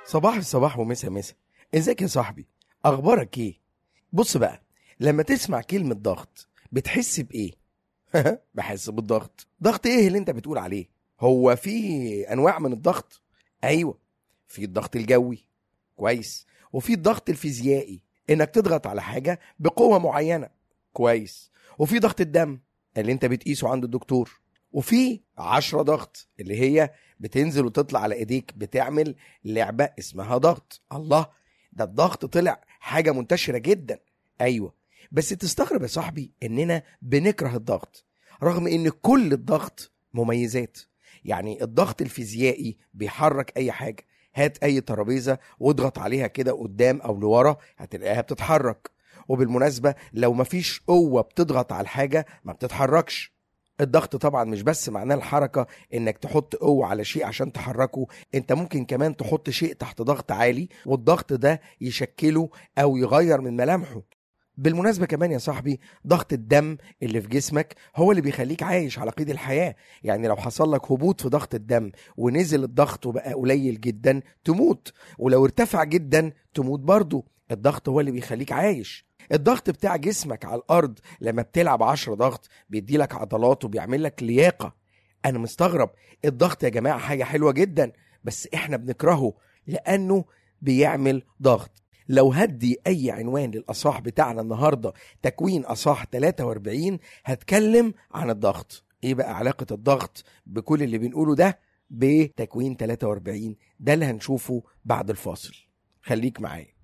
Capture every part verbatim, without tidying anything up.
صباح الصباح ومسا مسا. ازيك يا صاحبي؟ اخبارك ايه؟ بص بقى، لما تسمع كلمة ضغط بتحس بايه؟ بحس بالضغط. ضغط ايه اللي انت بتقول عليه؟ هو في انواع من الضغط؟ ايوه، في الضغط الجوي، كويس، وفي الضغط الفيزيائي انك تضغط على حاجة بقوة معينة، كويس، وفي ضغط الدم اللي انت بتقيسه عند الدكتور، وفي عشرة ضغط اللي هي بتنزل وتطلع على ايديك بتعمل لعبة اسمها ضغط. الله، ده الضغط طلع حاجة منتشرة جدا. ايوه، بس تستغرب يا صاحبي اننا بنكره الضغط رغم ان كل الضغط مميزات. يعني الضغط الفيزيائي بيحرك اي حاجة، هات اي ترابيزة واضغط عليها كده قدام او لورا هتلاقيها بتتحرك. وبالمناسبة لو مفيش قوة بتضغط على الحاجة ما بتتحركش. الضغط طبعا مش بس معناه الحركة انك تحط قوة على شيء عشان تحركه، انت ممكن كمان تحط شيء تحت ضغط عالي والضغط ده يشكله او يغير من ملامحه. بالمناسبة كمان يا صاحبي، ضغط الدم اللي في جسمك هو اللي بيخليك عايش على قيد الحياة. يعني لو حصل لك هبوط في ضغط الدم ونزل الضغط وبقى قليل جدا تموت، ولو ارتفع جدا تموت برضو. الضغط هو اللي بيخليك عايش. الضغط بتاع جسمك على الأرض لما بتلعب عشر ضغط بيدي لك عضلات وبيعمل لك لياقة. أنا مستغرب، الضغط يا جماعة حاجة حلوة جدا بس إحنا بنكرهه لأنه بيعمل ضغط. لو هدي أي عنوان للأصحاح بتاعنا النهاردة تكوين أصحاح ثلاثة وأربعين هتكلم عن الضغط. إيه بقى علاقة الضغط بكل اللي بنقوله ده بتكوين ثلاثة وأربعين؟ ده اللي هنشوفه بعد الفاصل، خليك معايا.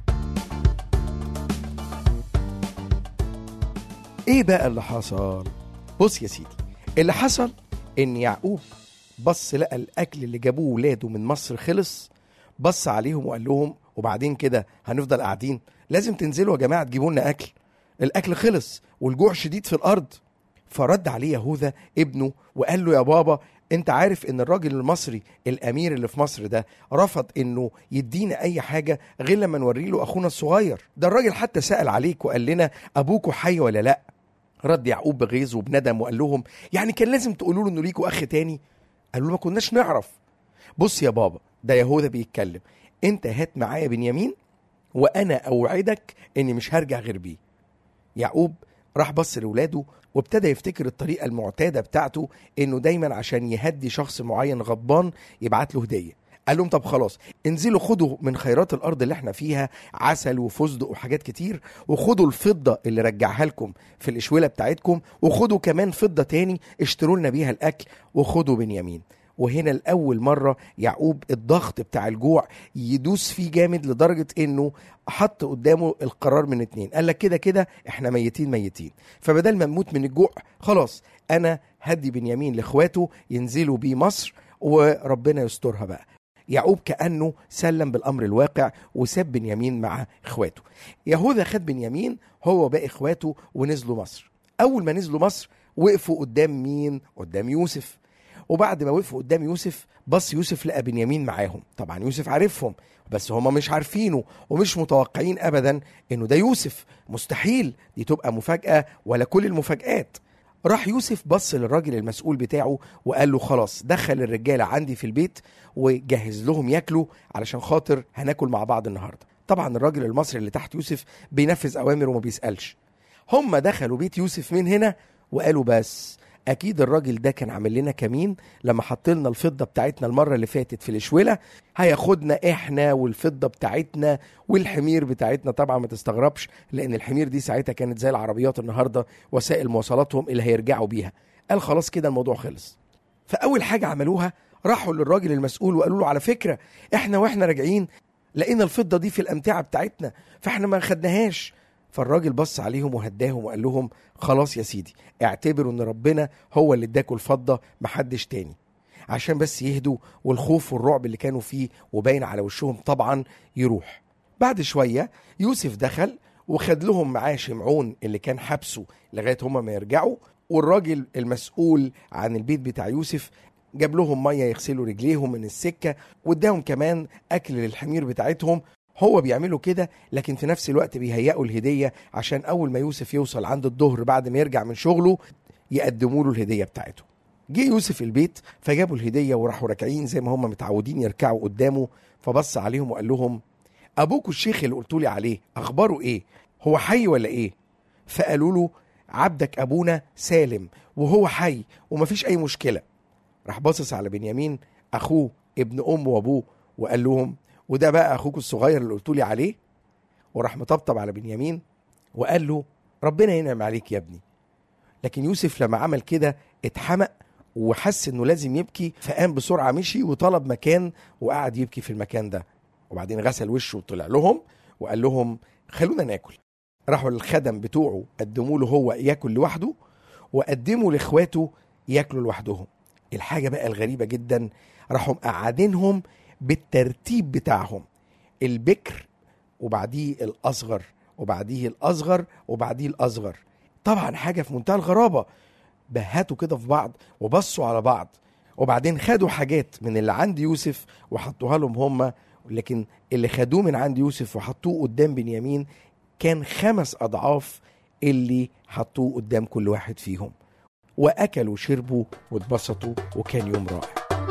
ايه بقى اللي حصل؟ بص يا سيدي، اللي حصل ان يعقوب بص لقى الاكل اللي جابوه ولاده من مصر خلص، بص عليهم وقال لهم وبعدين كده هنفضل قاعدين؟ لازم تنزلوا يا جماعه تجيبوا لنا اكل، الاكل خلص والجوع شديد في الارض. فرد عليه يهوذا ابنه وقال له يا بابا، انت عارف ان الراجل المصري الامير اللي في مصر ده رفض انه يدينا اي حاجه غير لما نوري له اخونا الصغير ده. الراجل حتى سأل عليك وقال لنا ابوكوا حي ولا لا. رد يعقوب بغيظ وبندم وقال لهم يعني كان لازم تقولوا له انه ليكوا اخ تاني؟ قالوا له ما كناش نعرف. بص يا بابا، ده يهوذا بيتكلم، انت هات معايا بنيامين وانا اوعدك اني مش هرجع غير بيه. يعقوب راح بص لولاده وابتدى يفتكر الطريقة المعتادة بتاعته انه دايما عشان يهدي شخص معين غضبان يبعت له هدية. قال لهم طب خلاص، انزلوا خدوا من خيرات الارض اللي احنا فيها عسل وفستق وحاجات كتير، وخدوا الفضة اللي رجعها لكم في الاشولة بتاعتكم، وخدوا كمان فضة تاني اشتروا لنا بيها الاكل، وخدوا بنيامين. وهنا الأول مرة يعقوب الضغط بتاع الجوع يدوس فيه جامد لدرجة انه حط قدامه القرار من اتنين. قال لك كده كده احنا ميتين ميتين، فبدل ما نموت من الجوع خلاص انا هدي بنيامين لاخواته ينزلوا بيه مصر وربنا يسترها بقى. يعقوب كأنه سلم بالأمر الواقع وساب بنيامين مع اخواته. يهوذا خد بنيامين هو وباقي اخواته ونزلوا مصر. أول ما نزلوا مصر وقفوا قدام مين؟ قدام يوسف. وبعد ما وقفوا قدام يوسف بص يوسف لقى بنيامين معاهم. طبعا يوسف عارفهم بس هما مش عارفينه ومش متوقعين أبدا إنه ده يوسف. مستحيل دي تبقى مفاجأة ولا كل المفاجآت. راح يوسف بص للراجل المسؤول بتاعه وقال له خلاص دخل الرجالة عندي في البيت وجهز لهم ياكلوا علشان خاطر هناكل مع بعض النهاردة. طبعا الراجل المصري اللي تحت يوسف بينفذ أوامر وما بيسألش. هم دخلوا بيت يوسف من هنا وقالوا بس اكيد الراجل ده كان عامل لنا كمين لما حط لنا الفضه بتاعتنا المره اللي فاتت في الاشوله، هياخدنا احنا والفضه بتاعتنا والحمير بتاعتنا. طبعا ما تستغربش لان الحمير دي ساعتها كانت زي العربيات النهارده وسائل مواصلاتهم اللي هيرجعوا بيها. قال خلاص كده الموضوع خلص. فاول حاجه عملوها راحوا للراجل المسؤول وقالوا له على فكره احنا واحنا راجعين لقينا الفضه دي في الامتعه بتاعتنا فاحنا ما خدناهاش. فالراجل بص عليهم وهداهم وقال لهم خلاص يا سيدي اعتبروا ان ربنا هو اللي اداكوا الفضة محدش تاني، عشان بس يهدوا والخوف والرعب اللي كانوا فيه وباين على وشهم طبعا يروح. بعد شوية يوسف دخل وخد لهم معاه شمعون اللي كان حبسه لغاية هما ما يرجعوا، والراجل المسؤول عن البيت بتاع يوسف جاب لهم مية يغسلوا رجليهم من السكة واداهم كمان أكل للحمير بتاعتهم. هو بيعملوا كده لكن في نفس الوقت بيهيئوا الهدية عشان أول ما يوسف يوصل عند الظهر بعد ما يرجع من شغله يقدموا له الهدية بتاعته. جه يوسف البيت فجابوا الهدية وراحوا راكعين زي ما هم متعودين يركعوا قدامه، فبص عليهم وقال لهم أبوكوا الشيخ اللي قلتولي عليه أخباره إيه؟ هو حي ولا إيه؟ فقالوا له عبدك أبونا سالم وهو حي ومفيش أي مشكلة. راح باصص على بنيامين أخوه ابن أمه وأبوه وقال لهم وده بقى أخوك الصغير اللي قلتولي عليه؟ وراح مطبطب على بنيامين وقال له ربنا ينعم عليك يا ابني. لكن يوسف لما عمل كده اتحمق وحس انه لازم يبكي، فقام بسرعة مشي وطلب مكان وقعد يبكي في المكان ده، وبعدين غسل وشه وطلع لهم وقال لهم خلونا ناكل. راحوا للخدم بتوعه قدموا له هو ياكل لوحده، وقدموا لاخواته ياكلوا لوحدهم. الحاجة بقى الغريبة جدا، راحوا مقعدينهم بالترتيب بتاعهم، البكر وبعديه الأصغر وبعديه الأصغر وبعديه الأصغر. طبعا حاجة في منتهى الغرابة، بهاتوا كده في بعض وبصوا على بعض، وبعدين خدوا حاجات من اللي عند يوسف وحطوها لهم هم، لكن اللي خدوه من عند يوسف وحطوه قدام بنيامين كان خمس أضعاف اللي حطوه قدام كل واحد فيهم، وأكلوا وشربوا واتبسطوا وكان يوم رائع.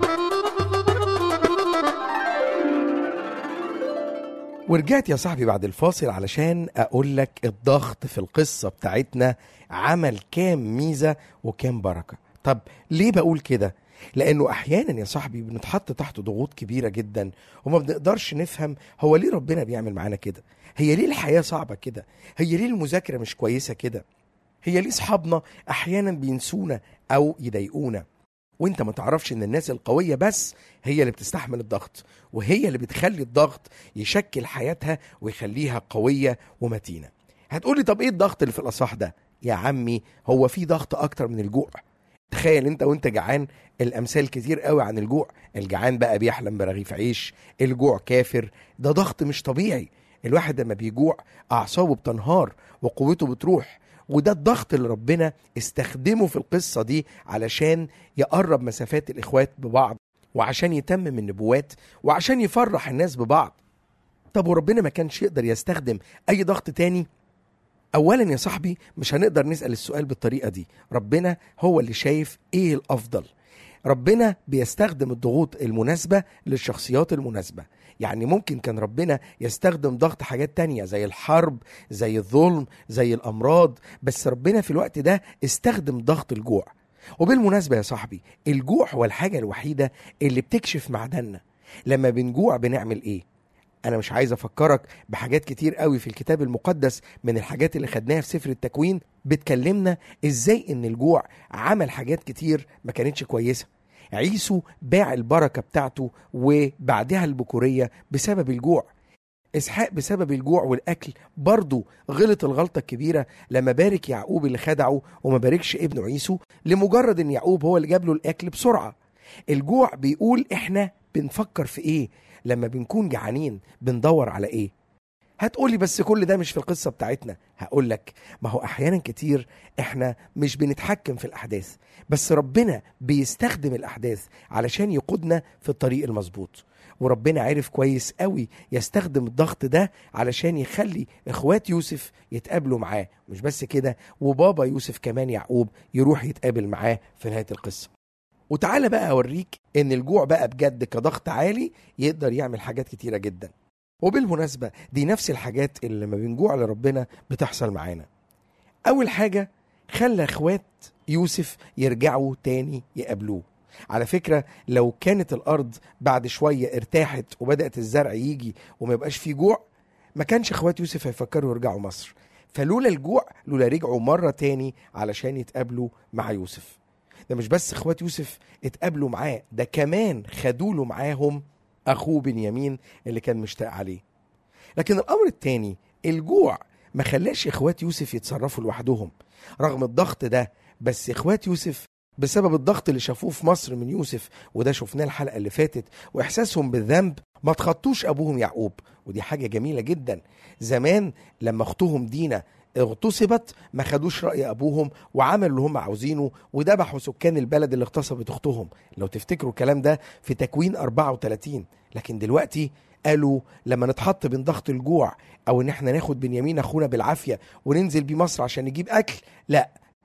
ورجعت يا صاحبي بعد الفاصل علشان أقول لك الضغط في القصة بتاعتنا عمل كام ميزة وكام بركة. طب ليه بقول كده؟ لأنه أحيانا يا صاحبي بنتحط تحت ضغوط كبيرة جدا وما بنقدرش نفهم هو ليه ربنا بيعمل معانا كده، هي ليه الحياة صعبة كده، هي ليه المذاكرة مش كويسة كده، هي ليه صحابنا أحيانا بينسونا أو يضايقونا. وانت ما تعرفش ان الناس القوية بس هي اللي بتستحمل الضغط، وهي اللي بتخلي الضغط يشكل حياتها ويخليها قوية ومتينة. هتقولي طب ايه الضغط اللي في الأصح ده؟ يا عمي هو في ضغط اكتر من الجوع. تخيل انت وانت جعان، الامثال كتير قوي عن الجوع، الجعان بقى بيحلم برغيف عيش، الجوع كافر، ده ضغط مش طبيعي. الواحد لما بيجوع اعصابه بتنهار وقوته بتروح، وده الضغط اللي ربنا استخدمه في القصة دي علشان يقرب مسافات الإخوات ببعض، وعشان يتمم النبوات، وعشان يفرح الناس ببعض. طب وربنا ما كانش يقدر يستخدم أي ضغط تاني؟ أولا يا صاحبي مش هنقدر نسأل السؤال بالطريقة دي، ربنا هو اللي شايف إيه الأفضل. ربنا بيستخدم الضغوط المناسبة للشخصيات المناسبة. يعني ممكن كان ربنا يستخدم ضغط حاجات تانية زي الحرب، زي الظلم، زي الأمراض، بس ربنا في الوقت ده استخدم ضغط الجوع. وبالمناسبة يا صاحبي، الجوع هو الحاجة الوحيدة اللي بتكشف معدننا. لما بنجوع بنعمل ايه؟ أنا مش عايز أفكرك بحاجات كتير قوي في الكتاب المقدس من الحاجات اللي خدناها في سفر التكوين بتكلمنا إزاي إن الجوع عمل حاجات كتير ما كانتش كويسة. عيسو باع البركة بتاعته وبعدها البكورية بسبب الجوع. إسحاق بسبب الجوع والأكل برضو غلط الغلطة الكبيرة لما بارك يعقوب اللي خدعه وما باركش ابنه عيسو لمجرد إن يعقوب هو اللي جاب له الأكل بسرعة. الجوع بيقول إحنا بنفكر في إيه لما بنكون جعانين، بندور على إيه. هتقولي بس كل ده مش في القصة بتاعتنا. هقولك ما هو أحيانا كتير إحنا مش بنتحكم في الأحداث، بس ربنا بيستخدم الأحداث علشان يقودنا في الطريق المظبوط. وربنا عارف كويس قوي يستخدم الضغط ده علشان يخلي إخوات يوسف يتقابلوا معاه، مش بس كده، وبابا يوسف كمان يعقوب يروح يتقابل معاه في نهاية القصة. وتعالى بقى أوريك إن الجوع بقى بجد كضغط عالي يقدر يعمل حاجات كتيرة جدا. وبالمناسبة دي نفس الحاجات اللي لما بنجوع لربنا بتحصل معانا. أول حاجة خلى إخوات يوسف يرجعوا تاني يقابلوه. على فكرة لو كانت الأرض بعد شوية ارتاحت وبدأت الزرع يجي وما يبقاش فيه جوع، ما كانش إخوات يوسف هيفكروا يرجعوا مصر. فلولا الجوع لولا رجعوا مرة تاني علشان يتقابلوا مع يوسف. ده مش بس إخوات يوسف اتقابلوا معاه، ده كمان خدوله معاهم أخوه بنيامين اللي كان مشتاق عليه. لكن الأمر التاني، الجوع ما خلاش إخوات يوسف يتصرفوا لوحدهم رغم الضغط ده. بس إخوات يوسف بسبب الضغط اللي شافوه في مصر من يوسف، وده شفناه الحلقة اللي فاتت، وإحساسهم بالذنب، ما تخطوش أبوهم يعقوب. ودي حاجة جميلة جدا. زمان لما أختهم دينا اغتصبت ما خدوش رأي أبوهم وعملوا اللي هم عاوزينه وذبحوا سكان البلد اللي اغتصبت أختهم. لو تفتكروا الكلام ده في تكوين أربعة وثلاثين. لكن دلوقتي قالوا لما نتحط بين ضغط الجوع أو إن احنا ناخد بنيامين أخونا بالعافية وننزل بيه مصر عشان نجيب أكل، لا،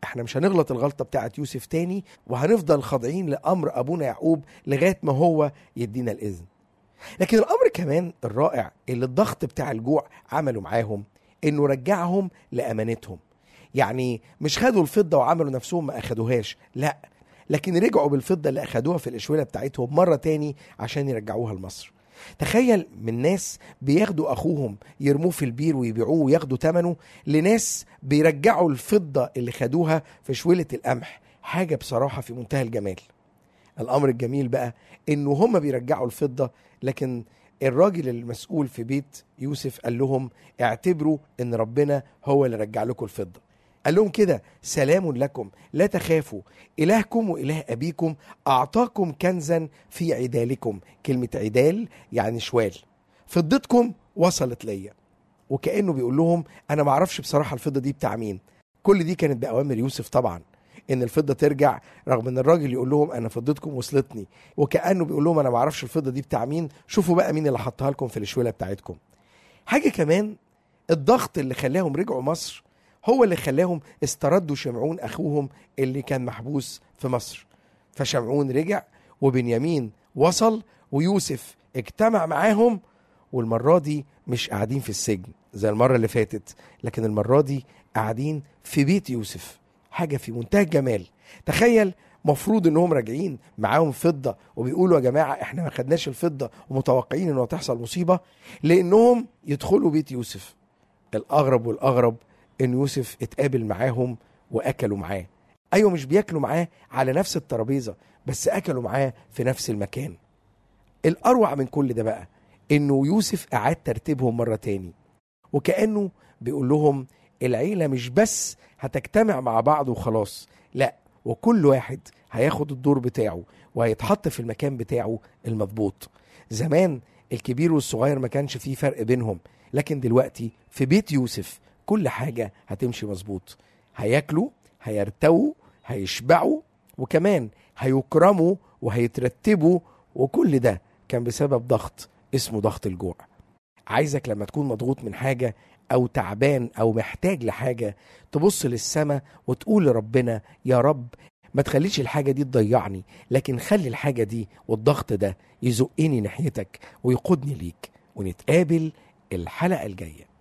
احنا مش هنغلط الغلطة بتاعت يوسف تاني، وهنفضل خاضعين لأمر أبونا يعقوب لغاية ما هو يدينا الإذن. لكن الأمر كمان الرائع اللي الضغط بتاع الجوع عمله معاهم إنه رجعهم لأمانتهم. يعني مش خدوا الفضة وعملوا نفسهم ما أخدوهاش، لا، لكن رجعوا بالفضة اللي أخدوها في الإشوالة بتاعتهم مرة تاني عشان يرجعوها لمصر. تخيل من ناس بياخدوا أخوهم يرموه في البير ويبيعوه وياخدوا ثمنه، لناس بيرجعوا الفضة اللي خدوها في شويلة القمح. حاجة بصراحة في منتهى الجمال. الأمر الجميل بقى إنه هم بيرجعوا الفضة، لكن الراجل المسؤول في بيت يوسف قال لهم اعتبروا إن ربنا هو اللي رجع لكم الفضة. قال لهم كده: سلام لكم، لا تخافوا، إلهكم وإله أبيكم أعطاكم كنزا في عدالكم. كلمة عدال يعني شوال. فضتكم وصلت ليا. وكأنه بيقول لهم أنا معرفش بصراحة الفضة دي بتاع مين. كل دي كانت بأوامر يوسف طبعا، إن الفضة ترجع، رغم إن الراجل يقول لهم أنا فضتكم وصلتني، وكأنه بيقول لهم أنا معرفش الفضة دي بتاع مين، شوفوا بقى مين اللي حطها لكم في الشويلة بتاعتكم. حاجة كمان، الضغط اللي خلاهم رجعوا مصر هو اللي خلاهم استردوا شمعون أخوهم اللي كان محبوس في مصر. فشمعون رجع، وبنيامين وصل، ويوسف اجتمع معاهم، والمرة دي مش قاعدين في السجن زي المرة اللي فاتت، لكن المرة دي قاعدين في بيت يوسف. حاجة في منتهى الجمال. تخيل، مفروض انهم راجعين معاهم فضة وبيقولوا يا جماعة احنا ما خدناش الفضة ومتوقعين انه تحصل مصيبة، لانهم يدخلوا بيت يوسف. الاغرب والاغرب ان يوسف اتقابل معاهم واكلوا معاه. ايوه، مش بياكلوا معاه على نفس الترابيزة، بس اكلوا معاه في نفس المكان. الاروع من كل ده بقى انه يوسف اعاد ترتيبهم مرة تاني، وكأنه بيقول لهم العيلة مش بس هتجتمع مع بعض وخلاص، لا، وكل واحد هياخد الدور بتاعه وهيتحط في المكان بتاعه المضبوط. زمان الكبير والصغير ما كانش فيه فرق بينهم، لكن دلوقتي في بيت يوسف كل حاجة هتمشي مظبوط. هياكلوا، هيرتووا، هيشبعوا، وكمان هيكرموا وهيترتبوا. وكل ده كان بسبب ضغط اسمه ضغط الجوع. عايزك لما تكون مضغوط من حاجة أو تعبان أو محتاج لحاجة، تبص للسماء وتقول لربنا يا رب ما تخليش الحاجة دي تضيعني، لكن خلي الحاجة دي والضغط ده يزقني ناحيتك ويقودني ليك. ونتقابل الحلقة الجاية.